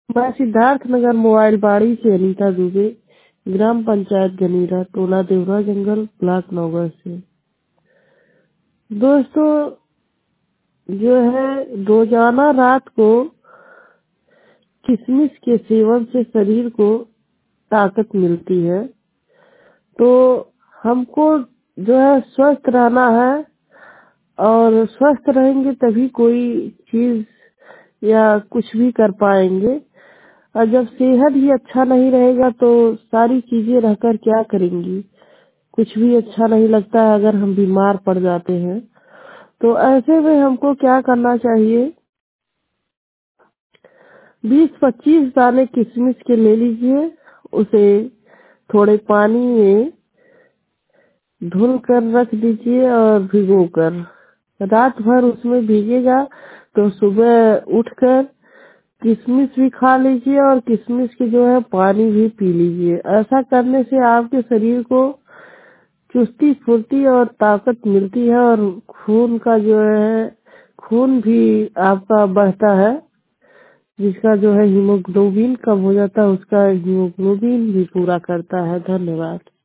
मैं सिद्धार्थ नगर मोबाइल बाड़ी से अनीता दुबे, ग्राम पंचायत गनीरा, टोला देवरा जंगल, ब्लॉक नौगढ़ से। दोस्तों, जो है रोजाना रात को किशमिश के सेवन से शरीर को ताकत मिलती है। तो हमको जो है स्वस्थ रहना है, और स्वस्थ रहेंगे तभी कोई चीज या कुछ भी कर पाएंगे। और जब सेहत ही अच्छा नहीं रहेगा तो सारी चीजें रहकर क्या करेंगी, कुछ भी अच्छा नहीं लगता है अगर हम बीमार पड़ जाते हैं। तो ऐसे में हमको क्या करना चाहिए, 20-25 दाने किशमिश के ले लीजिए, उसे थोड़े पानी में धुल कर रख दीजिए और भिगो कर रात भर उसमें भीगेगा। तो सुबह उठकर किशमिश भी खा लीजिए और किशमिश की जो है पानी भी पी लीजिए। ऐसा करने से आपके शरीर को चुस्ती फुर्ती और ताकत मिलती है, और खून का जो है खून भी आपका बढ़ता है, जिसका जो है हीमोग्लोबिन कम हो जाता है उसका हीमोग्लोबिन भी पूरा करता है। धन्यवाद।